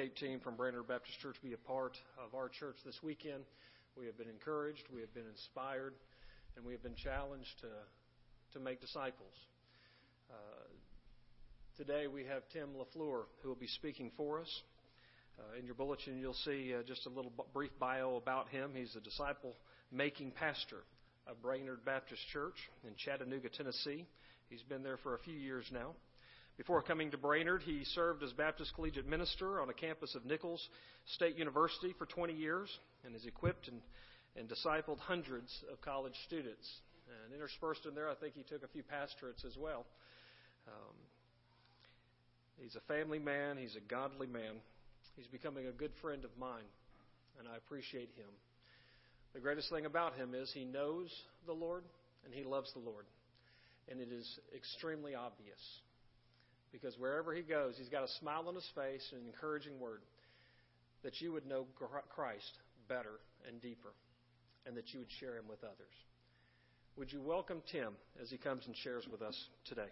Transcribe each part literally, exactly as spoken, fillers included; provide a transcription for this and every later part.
team from Brainerd Baptist Church be a part of our church this weekend. We have been encouraged, we have been inspired, and we have been challenged to, to make disciples. Uh, today we have Tim LaFleur who will be speaking for us. Uh, in your bulletin you'll see uh, just a little b- brief bio about him. He's a disciple-making pastor of Brainerd Baptist Church in Chattanooga, Tennessee. He's been there for a few years now. Before coming to Brainerd, he served as Baptist Collegiate Minister on a campus of Nichols State University for twenty years and has equipped and, and discipled hundreds of college students. And interspersed in there, I think he took a few pastorates as well. Um, he's a family man. He's a godly man. He's becoming a good friend of mine, and I appreciate him. The greatest thing about him is he knows the Lord and he loves the Lord. And it is extremely obvious. Because wherever he goes, he's got a smile on his face and an encouraging word that you would know Christ better and deeper and that you would share him with others. Would you welcome Tim as he comes and shares with us today?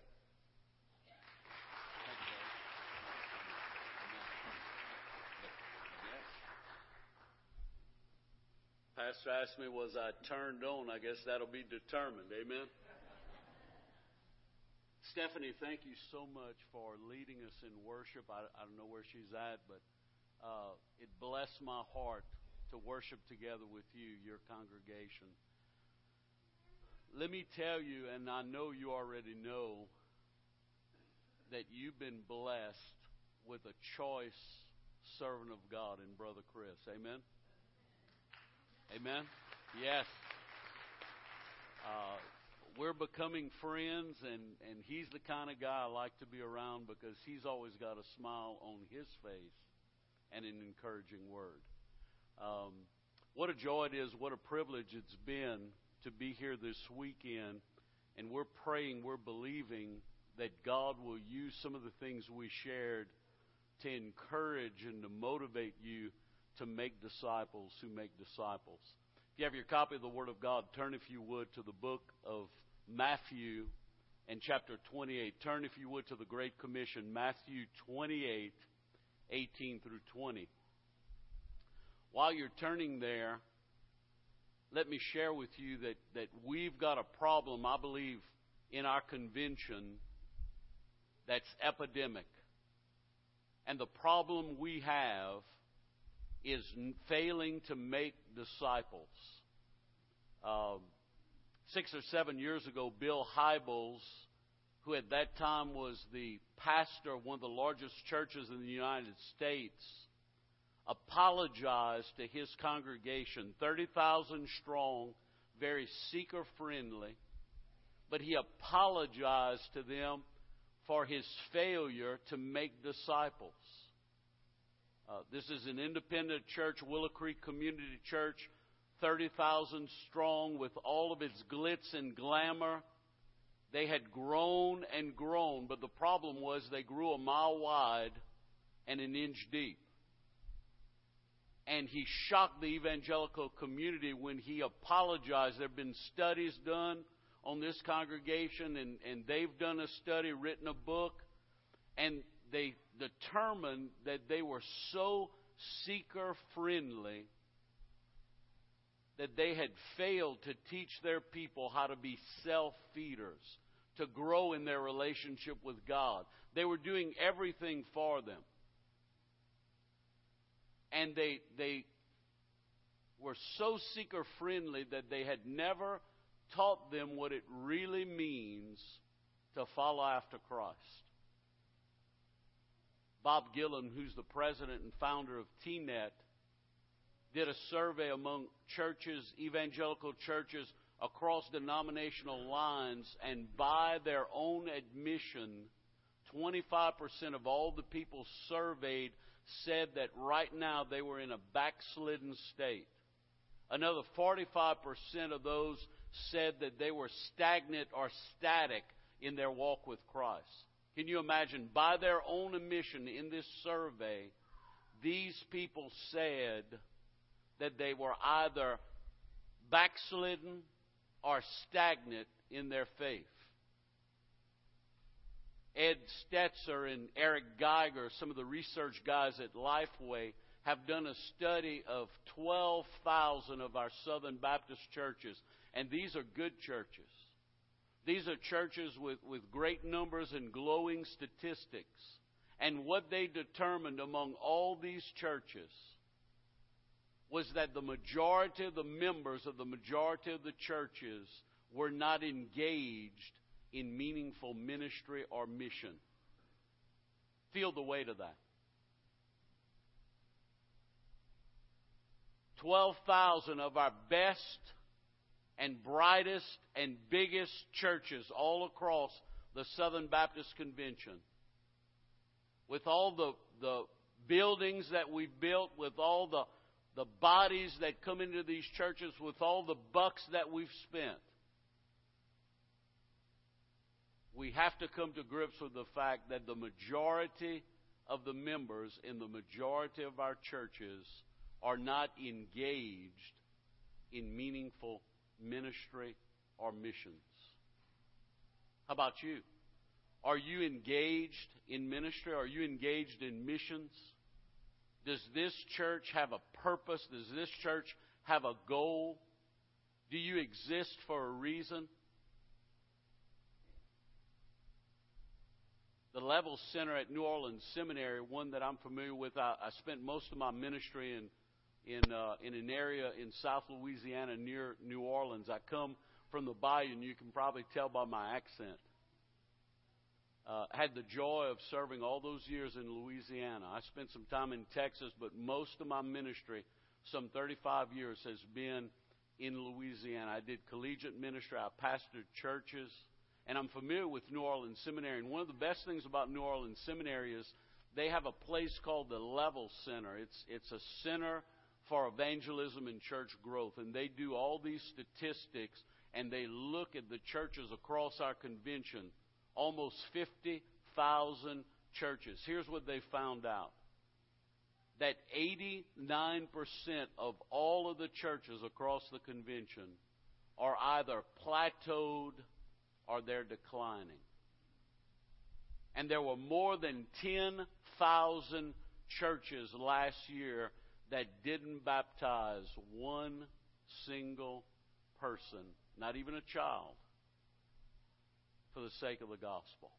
Pastor asked me, was I turned on? I guess that'll be determined. Amen. Stephanie, thank you so much for leading us in worship. I, I don't know where she's at, but uh, it blessed my heart to worship together with you, your congregation. Let me tell you, and I know you already know, that you've been blessed with a choice servant of God in Brother Chris. Amen? Amen? Yes. Uh, we're becoming friends, and, and he's the kind of guy I like to be around because he's always got a smile on his face and an encouraging word. Um, what a joy it is, what a privilege it's been to be here this weekend, and we're praying, we're believing that God will use some of the things we shared to encourage and to motivate you to make disciples who make disciples. If you have your copy of the Word of God, turn, if you would, to the book of Matthew and chapter twenty-eight. Turn, if you would, to the Great Commission, Matthew twenty-eight, eighteen through twenty. While you're turning there, let me share with you that, that we've got a problem, I believe, in our convention that's epidemic. And the problem we have is failing to make disciples. Um, six or seven years ago, Bill Hybels, who at that time was the pastor of one of the largest churches in the United States, apologized to his congregation, thirty thousand strong, very seeker-friendly, but he apologized to them for his failure to make disciples. Uh, this is an independent church, Willow Creek Community Church, thirty thousand strong with all of its glitz and glamour. They had grown and grown, but the problem was they grew a mile wide and an inch deep. And he shocked the evangelical community when he apologized. There have been studies done on this congregation, and, and they've done a study, written a book, and they determined that they were so seeker-friendly that they had failed to teach their people how to be self-feeders, to grow in their relationship with God. They were doing everything for them. And they they were so seeker-friendly that they had never taught them what it really means to follow after Christ. Bob Gillen, who's the president and founder of T net, did a survey among churches, evangelical churches, across denominational lines, and by their own admission, twenty-five percent of all the people surveyed said that right now they were in a backslidden state. Another forty-five percent of those said that they were stagnant or static in their walk with Christ. Can you imagine? By their own admission in this survey, these people said that they were either backslidden or stagnant in their faith. Ed Stetzer and Eric Geiger, some of the research guys at Lifeway, have done a study of twelve thousand of our Southern Baptist churches. And these are good churches. These are churches with, with great numbers and glowing statistics. And what they determined among all these churches was that the majority of the members of the majority of the churches were not engaged in meaningful ministry or mission. Feel the weight of that. twelve thousand of our best and brightest and biggest churches all across the Southern Baptist Convention, with all the, the buildings that we've built, with all the, the bodies that come into these churches, with all the bucks that we've spent, we have to come to grips with the fact that the majority of the members in the majority of our churches are not engaged in meaningful ministry or missions. How about you? Are you engaged in ministry? Are you engaged in missions? Does this church have a purpose? Does this church have a goal? Do you exist for a reason? The Level Center at New Orleans Seminary, one that I'm familiar with, I, I spent most of my ministry in in uh, in an area in South Louisiana near New Orleans. I come from the Bayou, and you can probably tell by my accent. Uh, had the joy of serving all those years in Louisiana. I spent some time in Texas, but most of my ministry, some thirty-five years, has been in Louisiana. I did collegiate ministry. I pastored churches. And I'm familiar with New Orleans Seminary. And one of the best things about New Orleans Seminary is they have a place called the Level Center. It's, it's a center for evangelism and church growth. And they do all these statistics, and they look at the churches across our convention, almost fifty thousand churches. Here's what they found out. That eighty-nine percent of all of the churches across the convention are either plateaued or they're declining. And there were more than ten thousand churches last year that didn't baptize one single person, not even a child, for the sake of the gospel.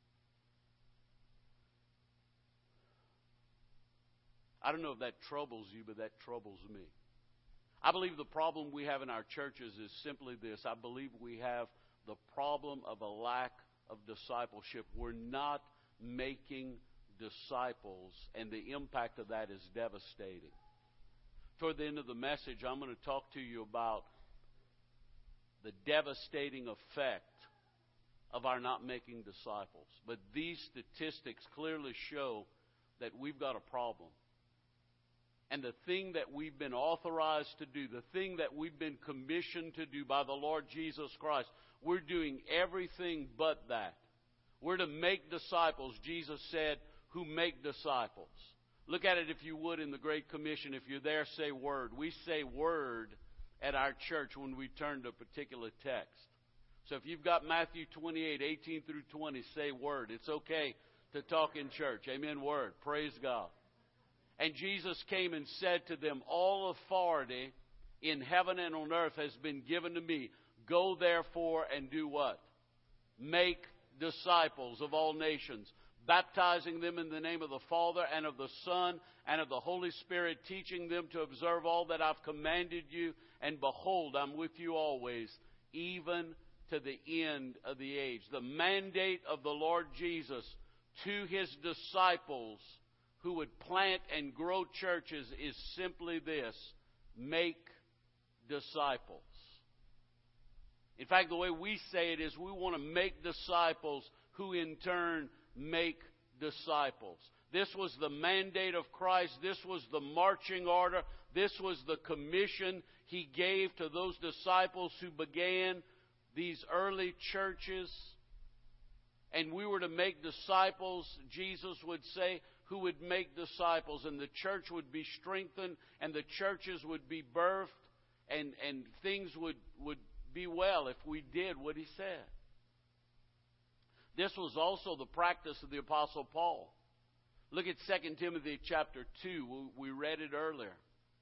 I don't know if that troubles you, but that troubles me. I believe the problem we have in our churches is simply this. I believe we have the problem of a lack of discipleship. We're not making disciples, and the impact of that is devastating. Toward the end of the message, I'm going to talk to you about the devastating effect of our not making disciples. But these statistics clearly show that we've got a problem. And the thing that we've been authorized to do, the thing that we've been commissioned to do by the Lord Jesus Christ, we're doing everything but that. We're to make disciples, Jesus said, who make disciples. Look at it, if you would, in the Great Commission. If you're there, say word. We say word at our church when we turn to a particular text. So if you've got Matthew twenty-eight, eighteen through twenty, say word. It's okay to talk in church. Amen, word. Praise God. And Jesus came and said to them, all authority in heaven and on earth has been given to me. Go therefore and do what? Make disciples of all nations, baptizing them in the name of the Father and of the Son and of the Holy Spirit, teaching them to observe all that I've commanded you. And behold, I'm with you always, even to the end of the age. The mandate of the Lord Jesus to His disciples who would plant and grow churches is simply this: make disciples. In fact, the way we say it is we want to make disciples who in turn make disciples. This was the mandate of Christ. This was the marching order. This was the commission He gave to those disciples who began these early churches. And we were to make disciples, Jesus would say, who would make disciples. And the church would be strengthened, and the churches would be birthed, and, and things would, would be well if we did what He said. This was also the practice of the Apostle Paul. Look at Second Timothy chapter two. We read it earlier.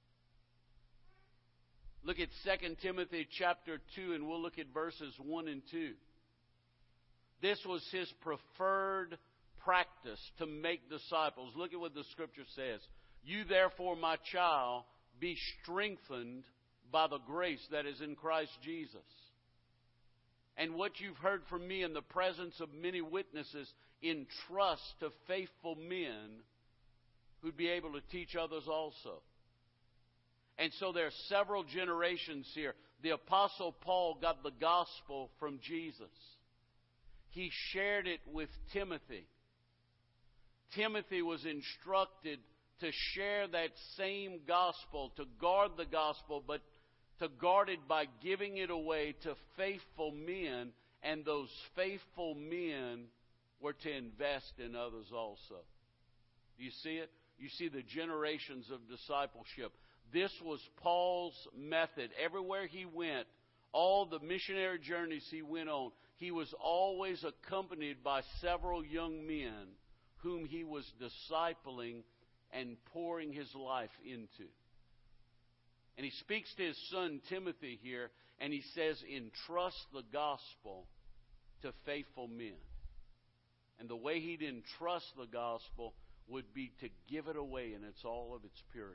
Look at Second Timothy chapter two, and we'll look at verses one and two. This was his preferred practice to make disciples. Look at what the Scripture says. You therefore, my child, be strengthened by the grace that is in Christ Jesus. And what you've heard from me in the presence of many witnesses, entrust to faithful men who'd be able to teach others also. And so there are several generations here. The Apostle Paul got the gospel from Jesus. He shared it with Timothy. Timothy was instructed to share that same gospel, to guard the gospel, but to guard it by giving it away to faithful men, and those faithful men were to invest in others also. Do you see it? You see the generations of discipleship. This was Paul's method. Everywhere he went, all the missionary journeys he went on, he was always accompanied by several young men whom he was discipling and pouring his life into. And he speaks to his son Timothy here, and he says, entrust the gospel to faithful men. And the way he'd entrust the gospel would be to give it away in its all of its purity.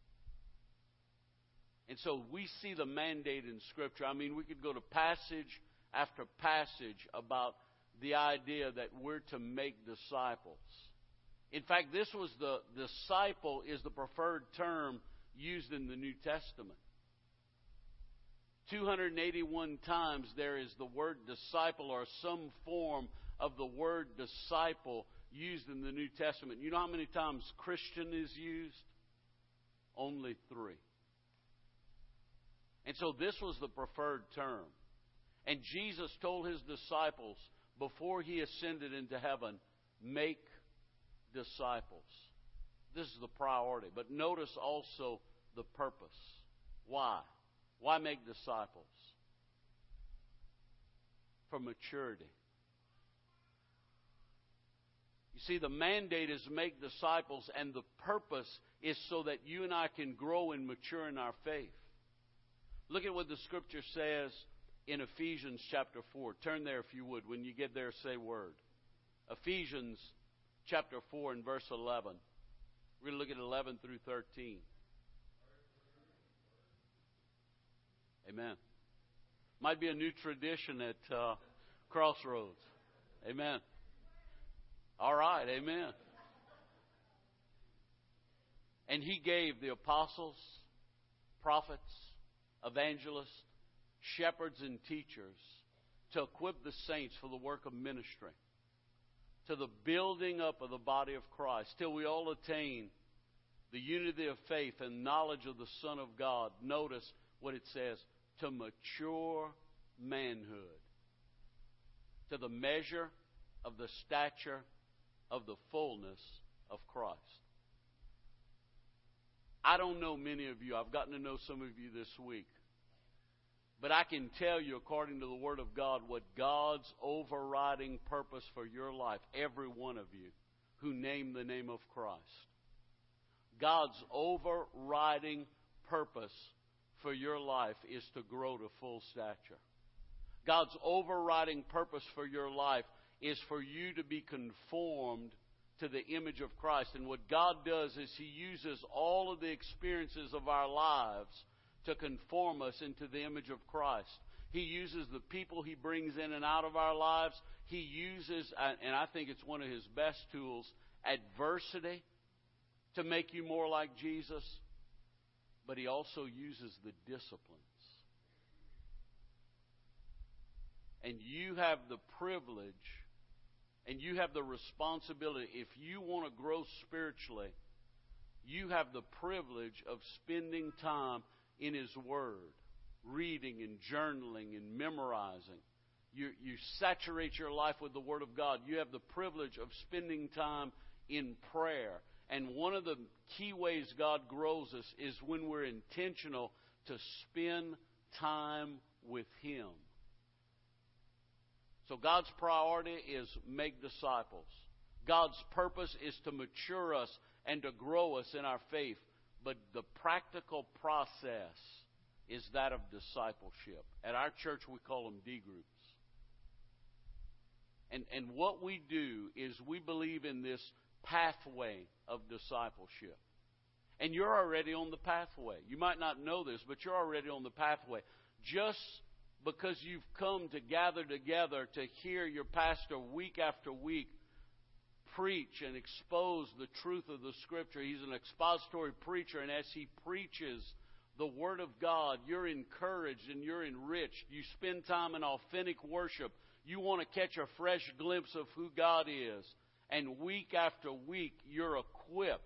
And so we see the mandate in Scripture. I mean, we could go to passage after passage about the idea that we're to make disciples. In fact, this was the disciple is the preferred term used in the New Testament. two hundred eighty-one times there is the word disciple or some form of the word disciple used in the New Testament. You know how many times Christian is used? Only three. And so this was the preferred term. And Jesus told his disciples before he ascended into heaven, make disciples. This is the priority. But notice also the purpose. Why? Why make disciples? For maturity. You see, the mandate is make disciples, and the purpose is so that you and I can grow and mature in our faith. Look at what the Scripture says in Ephesians chapter four. Turn there if you would. When you get there, say word. Ephesians chapter four and verse eleven. We're going to look at eleven through thirteen. Amen. Might be a new tradition at uh, Crossroads. Amen. All right. Amen. And he gave the apostles, prophets, evangelists, shepherds, and teachers to equip the saints for the work of ministry, to the building up of the body of Christ, till we all attain the unity of faith and knowledge of the Son of God. Notice what it says, to mature manhood, to the measure of the stature of the fullness of Christ. I don't know many of you. I've gotten to know some of you this week. But I can tell you, according to the Word of God, what God's overriding purpose for your life, every one of you who name the name of Christ. God's overriding purpose for your life is to grow to full stature. God's overriding purpose for your life is for you to be conformed to the image of Christ. And what God does is He uses all of the experiences of our lives to conform us into the image of Christ. He uses the people He brings in and out of our lives. He uses, and I think it's one of His best tools, adversity to make you more like Jesus. But He also uses the disciplines. And you have the privilege and you have the responsibility, if you want to grow spiritually, you have the privilege of spending time in His Word, reading and journaling and memorizing. You, you saturate your life with the Word of God. You have the privilege of spending time in prayer. And one of the key ways God grows us is when we're intentional to spend time with Him. So God's priority is make disciples. God's purpose is to mature us and to grow us in our faith. But the practical process is that of discipleship. At our church, we call them D groups. And, and what we do is we believe in this pathway of discipleship. And you're already on the pathway. You might not know this, but you're already on the pathway. Just because you've come to gather together to hear your pastor week after week preach and expose the truth of the Scripture. He's an expository preacher, and as he preaches the Word of God, you're encouraged and you're enriched. You spend time in authentic worship. You want to catch a fresh glimpse of who God is. And week after week, you're equipped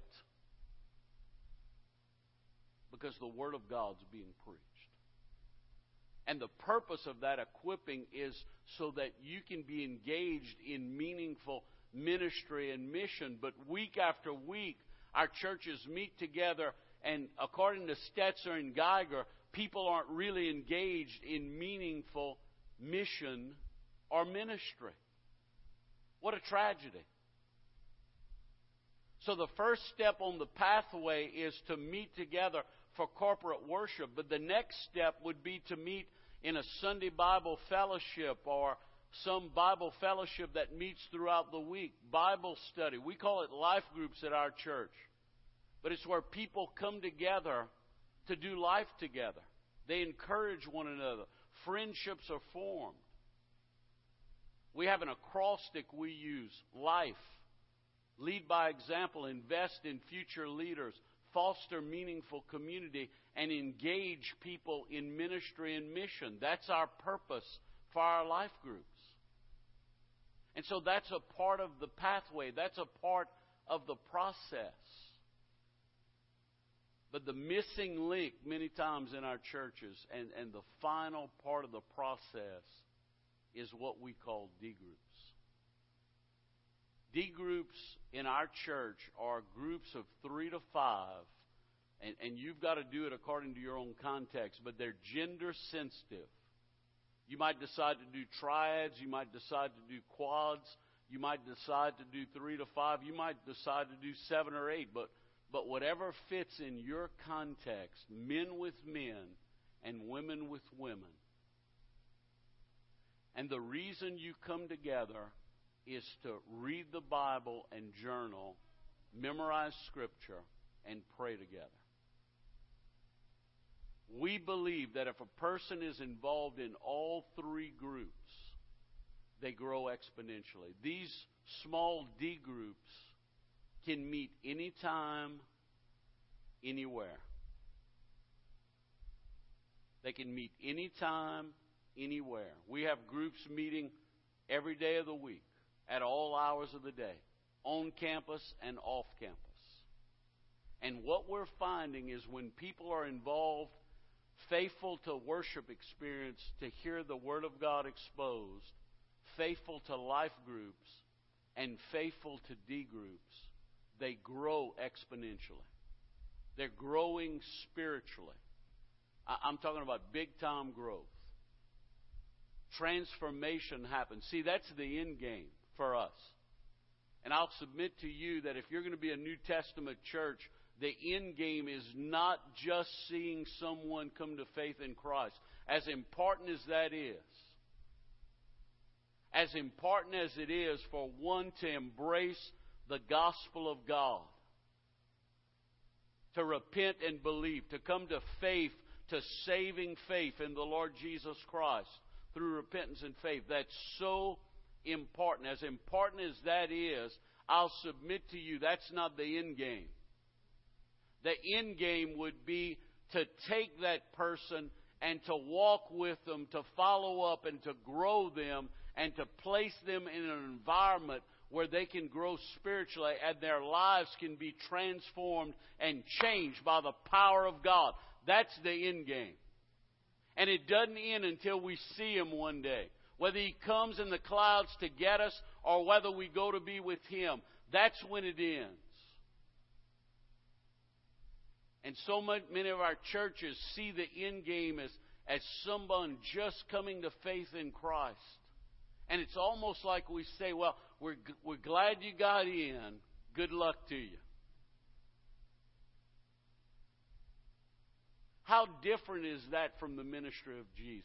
because the Word of God's being preached. And the purpose of that equipping is so that you can be engaged in meaningful ministry and mission. But week after week, our churches meet together, and according to Stetzer and Geiger, people aren't really engaged in meaningful mission or ministry. What a tragedy. So the first step on the pathway is to meet together for corporate worship. But the next step would be to meet in a Sunday Bible fellowship or some Bible fellowship that meets throughout the week. Bible study. We call it life groups at our church. But it's where people come together to do life together. They encourage one another. Friendships are formed. We have an acrostic we use. Life. Lead by example. Invest in future leaders. Foster meaningful community. And engage people in ministry and mission. That's our purpose for our life groups. And so that's a part of the pathway. That's a part of the process. But the missing link many times in our churches and, and the final part of the process is what we call D groups. D groups in our church are groups of three to five, and, and you've got to do it according to your own context, but they're gender sensitive. You might decide to do triads, you might decide to do quads, you might decide to do three to five, you might decide to do seven or eight, but But whatever fits in your context, men with men and women with women. And the reason you come together is to read the Bible and journal, memorize Scripture, and pray together. We believe that if a person is involved in all three groups, they grow exponentially. These small D groups can meet anytime, anywhere. They can meet anytime, anywhere. We have groups meeting every day of the week, at all hours of the day, on campus and off campus. And what we're finding is when people are involved, faithful to worship experience, to hear the Word of God exposed, faithful to life groups, and faithful to D groups, they grow exponentially. They're growing spiritually. I'm talking about big-time growth. Transformation happens. See, that's the end game for us. And I'll submit to you that if you're going to be a New Testament church, the end game is not just seeing someone come to faith in Christ. As important as that is, as important as it is for one to embrace the gospel of God, to repent and believe, to come to faith, to saving faith in the Lord Jesus Christ through repentance and faith. That's so important. As important as that is, I'll submit to you that's not the end game. The end game would be to take that person and to walk with them, to follow up and to grow them and to place them in an environment where they can grow spiritually and their lives can be transformed and changed by the power of God. That's the end game. And it doesn't end until we see Him one day. Whether He comes in the clouds to get us or whether we go to be with Him, that's when it ends. And so many of our churches see the end game as, as someone just coming to faith in Christ. And it's almost like we say, well, we're, we're glad you got in. Good luck to you. How different is that from the ministry of Jesus?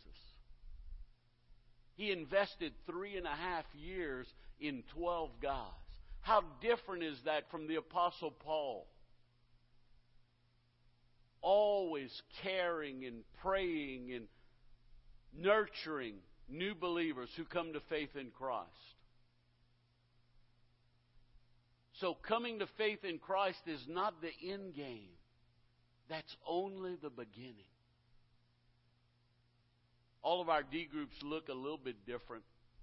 He invested three and a half years in twelve guys. How different is that from the Apostle Paul? Always caring and praying and nurturing new believers who come to faith in Christ. So coming to faith in Christ is not the end game. That's only the beginning. All of our D groups look a little bit different,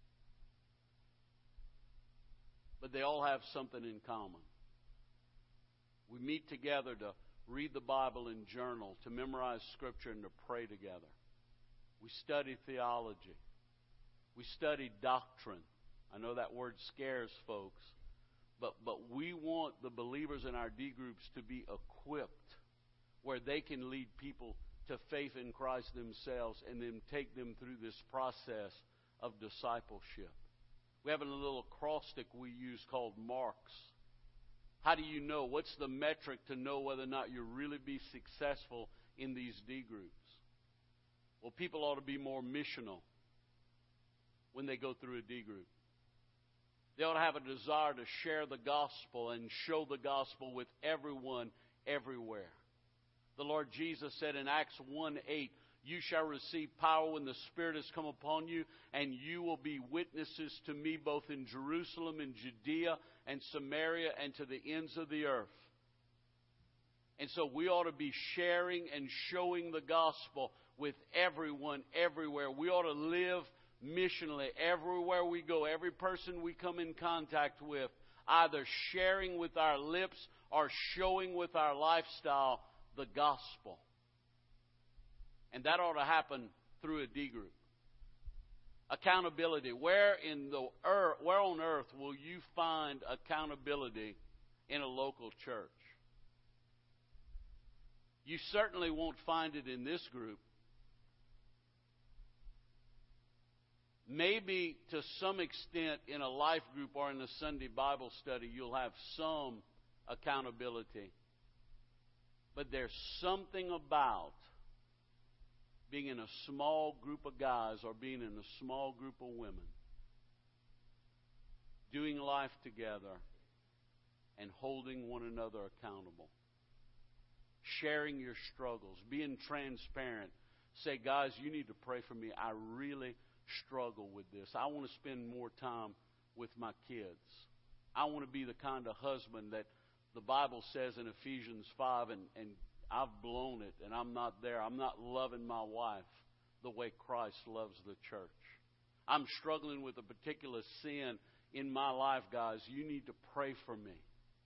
but they all have something in common. We meet together to read the Bible and journal, to memorize Scripture, and to pray together. We study theology. We study doctrine. I know that word scares folks, but, but we want the believers in our D groups to be equipped where they can lead people to faith in Christ themselves and then take them through this process of discipleship. We have a little acrostic we use called MARKS. How do you know? What's the metric to know whether or not you'll really be successful in these D groups? Well, people ought to be more missional when they go through a D group. They ought to have a desire to share the gospel and show the gospel with everyone, everywhere. The Lord Jesus said in Acts one eight, you shall receive power when the Spirit has come upon you, and you will be witnesses to me both in Jerusalem and Judea and Samaria and to the ends of the earth. And so we ought to be sharing and showing the gospel with everyone, everywhere. We ought to live missionally everywhere we go. Every person we come in contact with, either sharing with our lips or showing with our lifestyle the gospel. And that ought to happen through a D group. Accountability. Where in the earth, where on earth will you find accountability in a local church? You certainly won't find it in this group. Maybe to some extent in a life group or in a Sunday Bible study you'll have some accountability. But there's something about being in a small group of guys or being in a small group of women, doing life together and holding one another accountable, sharing your struggles, being transparent. Say, guys, you need to pray for me. I really struggle with this. I want to spend more time with my kids. I want to be the kind of husband that the Bible says in Ephesians five, and, and I've blown it, and I'm not there. I'm not loving my wife the way Christ loves the church. I'm struggling with a particular sin in my life, guys. You need to pray for me.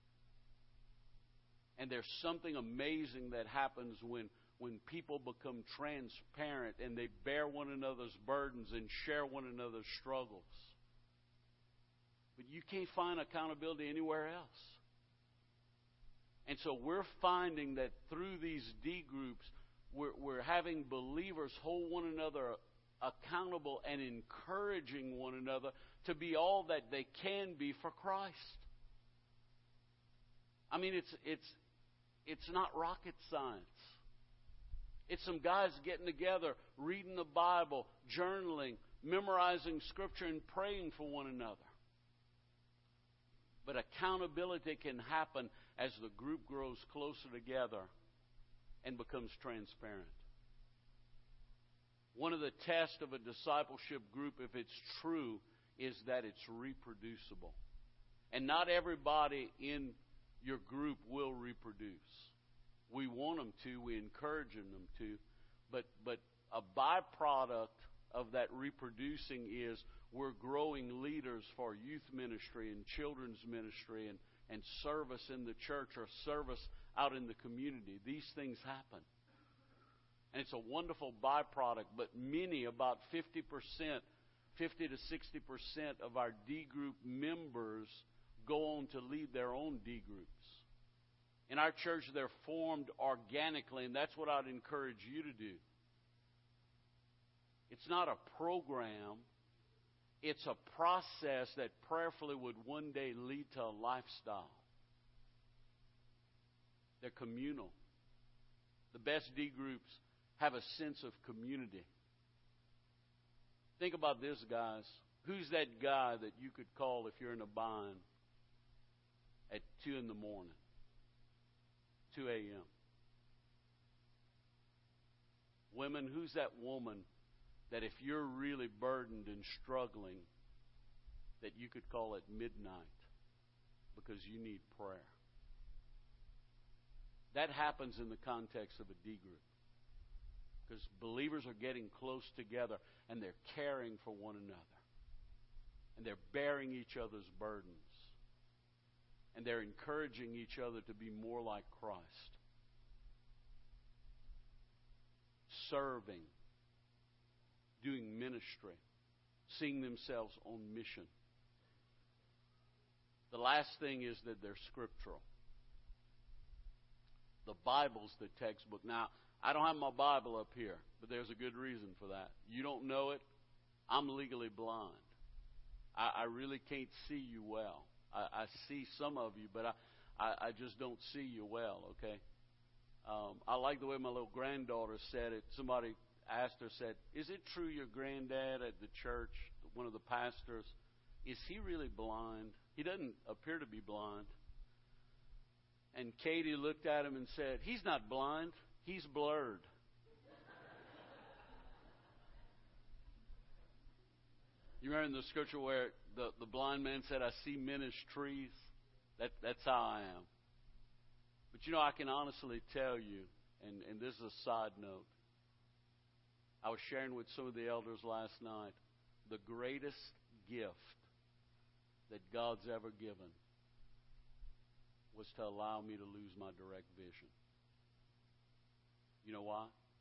And there's something amazing that happens when, when people become transparent and they bear one another's burdens and share one another's struggles. But you can't find accountability anywhere else. And so we're finding that through these D groups, we're, we're having believers hold one another accountable and encouraging one another to be all that they can be for Christ. I mean, it's it's it's not rocket science. It's some guys getting together, reading the Bible, journaling, memorizing Scripture, and praying for one another. But accountability can happen as the group grows closer together and becomes transparent. One of the tests of a discipleship group, if it's true, is that it's reproducible. And not everybody in your group will reproduce. We want them to. We encourage them to. But, but a byproduct of that reproducing is we're growing leaders for youth ministry and children's ministry and, and service in the church or service out in the community. These things happen. And it's a wonderful byproduct, but many, about fifty percent, fifty to sixty percent of our D group members go on to lead their own D groups. In our church, they're formed organically, and that's what I'd encourage you to do. It's not a program. It's a process that prayerfully would one day lead to a lifestyle. They're communal. The best D groups have a sense of community. Think about this, guys. Who's that guy that you could call if you're in a bind at two in the morning, two a.m.? Women, who's that woman that if you're really burdened and struggling, that you could call at midnight because you need prayer? That happens in the context of a D group. Because believers are getting close together and they're caring for one another. And they're bearing each other's burdens. And they're encouraging each other to be more like Christ. Serving. Doing ministry. Seeing themselves on mission. The last thing is that they're scriptural. The Bible's the textbook. Now, I don't have my Bible up here, but there's a good reason for that. You don't know it. I'm legally blind. I, I really can't see you well. I, I see some of you, but I, I, I just don't see you well, okay? Um, I like the way my little granddaughter said it. Somebody asked her, said, is it true your granddad at the church, one of the pastors, is he really blind? He doesn't appear to be blind. And Katie looked at him and said, he's not blind, he's blurred. You remember in the scripture where the, the blind man said, I see men as trees? That, that's how I am. But you know, I can honestly tell you, and, and this is a side note, I was sharing with some of the elders last night, the greatest gift that God's ever given was to allow me to lose my direct vision. You know why?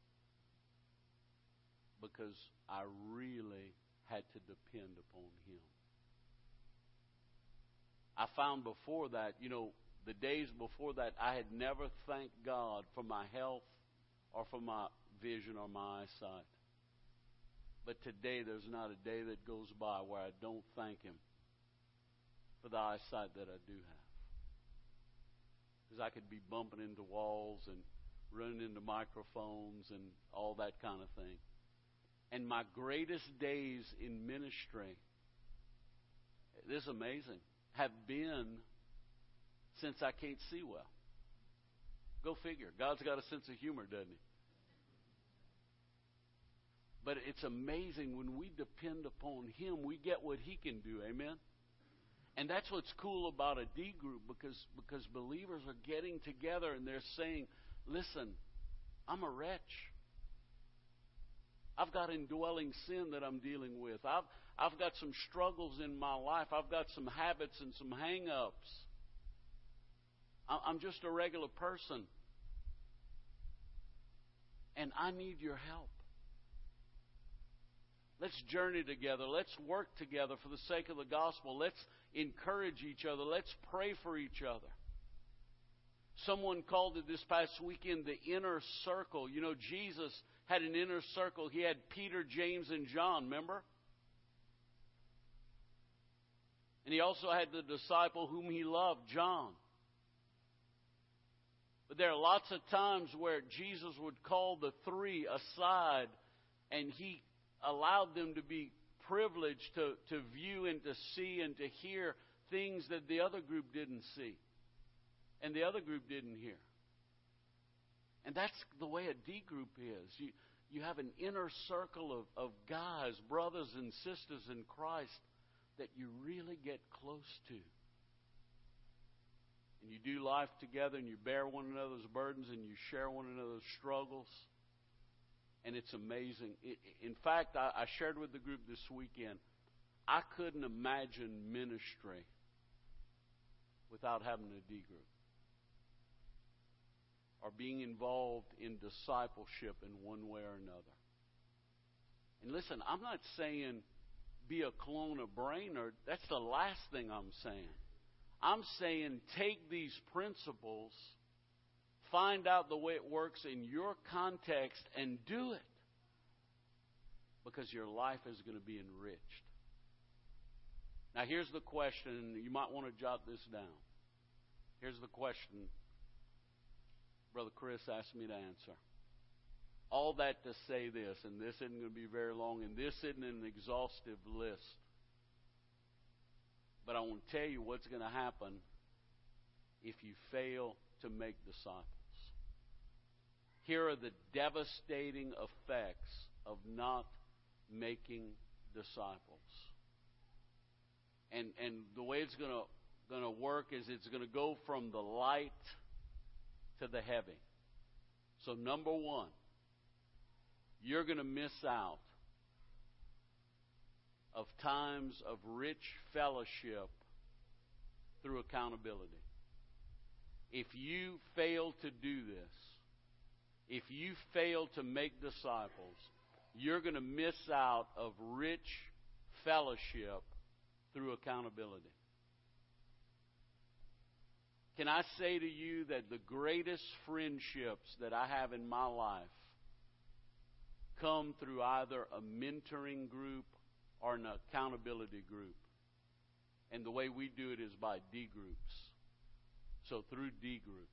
Because I really had to depend upon Him. I found before that, you know, the days before that, I had never thanked God for my health or for my vision or my eyesight. But today, there's not a day that goes by where I don't thank Him for the eyesight that I do have. Because I could be bumping into walls and running into microphones and all that kind of thing. And my greatest days in ministry, this is amazing, have been since I can't see well. Go figure. God's got a sense of humor, doesn't He? But it's amazing when we depend upon Him, we get what He can do. Amen? And that's what's cool about a D group, because, because believers are getting together and they're saying, listen, I'm a wretch. I've got indwelling sin that I'm dealing with. I've, I've got some struggles in my life. I've got some habits and some hang-ups. I'm just a regular person. And I need your help. Let's journey together. Let's work together for the sake of the gospel. Let's encourage each other. Let's pray for each other. Someone called it this past weekend the inner circle. You know, Jesus had an inner circle. He had Peter, James, and John, remember? And He also had the disciple whom He loved, John. But there are lots of times where Jesus would call the three aside, and He allowed them to be privileged to, to view and to see and to hear things that the other group didn't see and the other group didn't hear. And that's the way a D group is. You, you have an inner circle of, of guys, brothers and sisters in Christ that you really get close to. And you do life together and you bear one another's burdens and you share one another's struggles. And it's amazing. It, in fact, I, I shared with the group this weekend, I couldn't imagine ministry without having a D group or being involved in discipleship in one way or another. And listen, I'm not saying be a clone of Brainerd. That's the last thing I'm saying. I'm saying take these principles, find out the way it works in your context, and do it. Because your life is going to be enriched. Now, here's the question. You might want to jot this down. Here's the question Brother Chris asked me to answer. All that to say this, and this isn't going to be very long, and this isn't an exhaustive list. But I want to tell you what's going to happen if you fail to make disciples. Here are the devastating effects of not making disciples. And and the way it's going to going to work is it's going to go from the light to the heavy. So number one, you're going to miss out of times of rich fellowship through accountability. If you fail to do this, if you fail to make disciples, you're going to miss out of rich fellowship through accountability. Can I say to you that the greatest friendships that I have in my life come through either a mentoring group or an accountability group? And the way we do it is by D groups. So through D groups.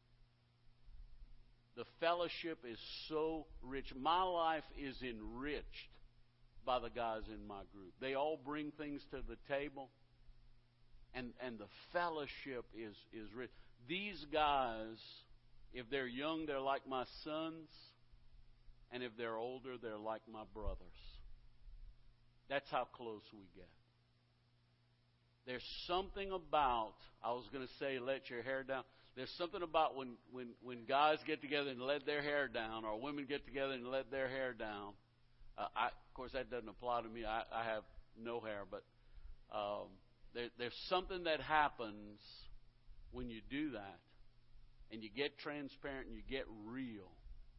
The fellowship is so rich. My life is enriched by the guys in my group. They all bring things to the table. And and the fellowship is, is rich. These guys, if they're young, they're like my sons. And if they're older, they're like my brothers. That's how close we get. There's something about, I was going to say let your hair down. There's something about when, when, when guys get together and let their hair down, or women get together and let their hair down. Uh, I, of course, that doesn't apply to me. I, I have no hair, but um, there, there's something that happens when you do that, and you get transparent and you get real,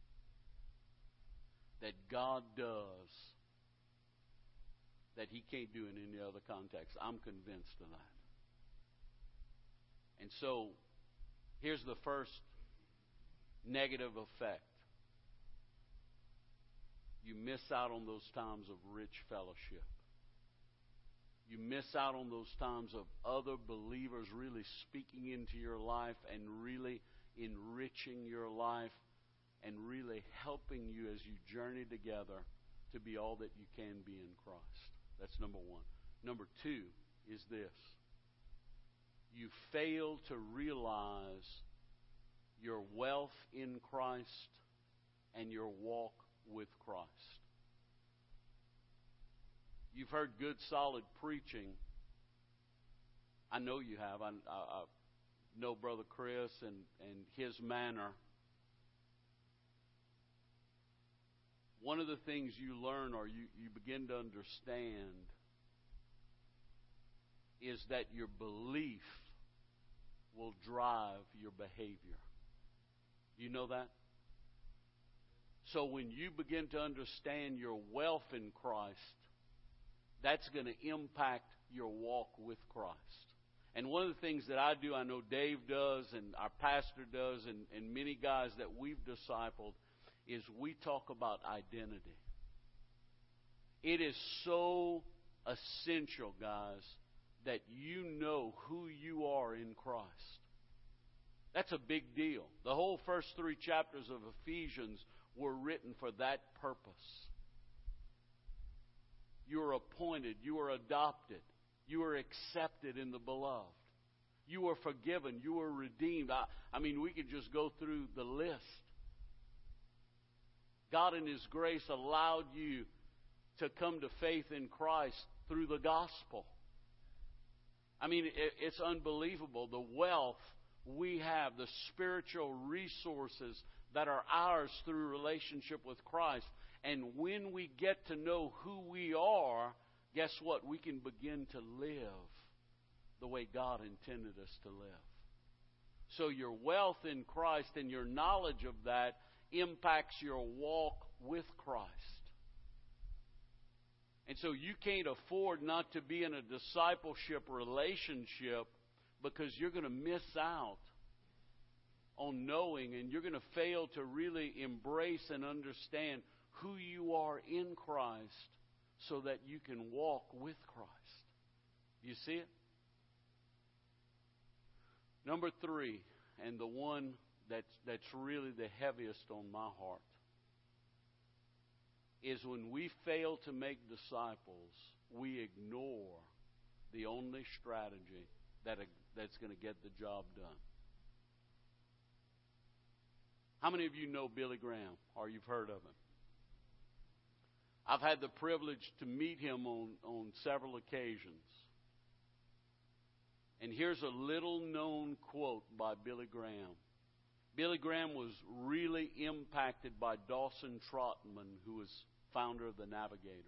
that God does that He can't do in any other context. I'm convinced of that. And so, here's the first negative effect. You miss out on those times of rich fellowship. You miss out on those times of other believers really speaking into your life and really enriching your life and really helping you as you journey together to be all that you can be in Christ. That's number one. Number two is this. You fail to realize your wealth in Christ and your walk with Christ. You've heard good, solid preaching. I know you have. I, I, I know Brother Chris and, and his manner. One of the things you learn or you, you begin to understand is that your belief will drive your behavior. You know that? So when you begin to understand your wealth in Christ, that's going to impact your walk with Christ. And one of the things that I do, I know Dave does and our pastor does and, and many guys that we've discipled, is we talk about identity. It is so essential, guys, that you know who you are in Christ. That's a big deal. The whole first three chapters of Ephesians were written for that purpose. You are appointed. You are adopted. You are accepted in the beloved. You are forgiven. You are redeemed. I, I mean, we could just go through the list. God in His grace allowed you to come to faith in Christ through the gospel. I mean, it, it's unbelievable. The wealth we have, the spiritual resources that are ours through relationship with Christ. And when we get to know who we are, guess what? We can begin to live the way God intended us to live. So your wealth in Christ and your knowledge of that impacts your walk with Christ. And so you can't afford not to be in a discipleship relationship because you're going to miss out on knowing and you're going to fail to really embrace and understand who you are in Christ so that you can walk with Christ. You see it? Number three, and the one that's, that's really the heaviest on my heart, is when we fail to make disciples, we ignore the only strategy that that's going to get the job done. How many of you know Billy Graham, or you've heard of him? I've had the privilege to meet him on, on several occasions. And here's a little-known quote by Billy Graham. Billy Graham was really impacted by Dawson Trotman, who was founder of the Navigators.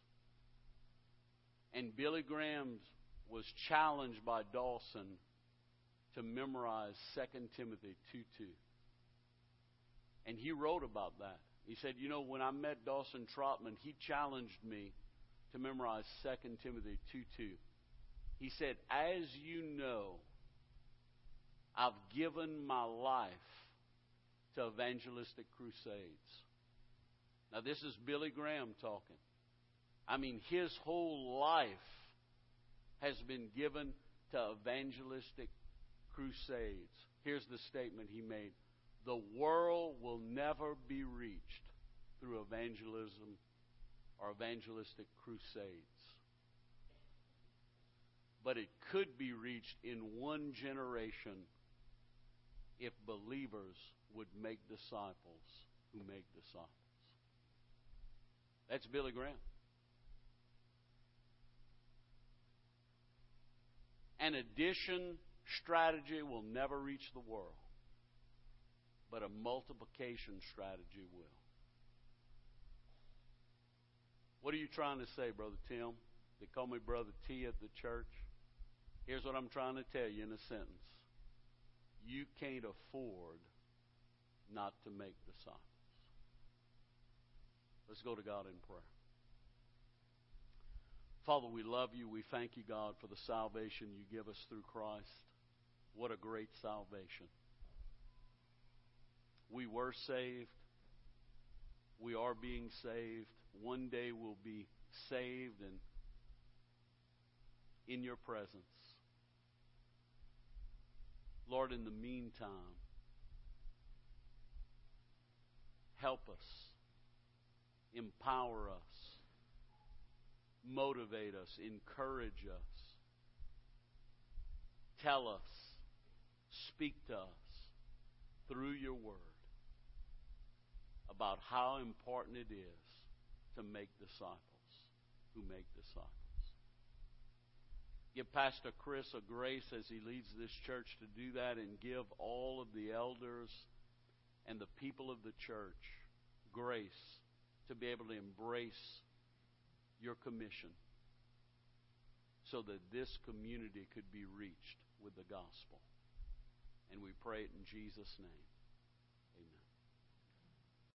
And Billy Graham was challenged by Dawson to memorize Second Timothy two two. And he wrote about that. He said, you know, when I met Dawson Trotman, he challenged me to memorize Second Timothy two two. He said, as you know, I've given my life to evangelistic crusades. Now, this is Billy Graham talking. I mean, his whole life has been given to evangelistic crusades. Here's the statement he made. The world will never be reached through evangelism or evangelistic crusades. But it could be reached in one generation if believers would make disciples who make disciples. That's Billy Graham. An addition strategy will never reach the world, but a multiplication strategy will. What are you trying to say, Brother Tim? They call me Brother T at the church. Here's what I'm trying to tell you in a sentence. You can't afford not to make disciples. Let's go to God in prayer. Father, we love you. We thank you, God, for the salvation you give us through Christ. What a great salvation. We were saved. We are being saved. One day we'll be saved and in your presence. Lord, in the meantime, help us, empower us, motivate us, encourage us, tell us, speak to us through your word about how important it is to make disciples who make disciples. Give Pastor Chris a grace as he leads this church to do that, and give all of the elders and the people of the church grace to be able to embrace your commission so that this community could be reached with the gospel. And we pray it in Jesus' name.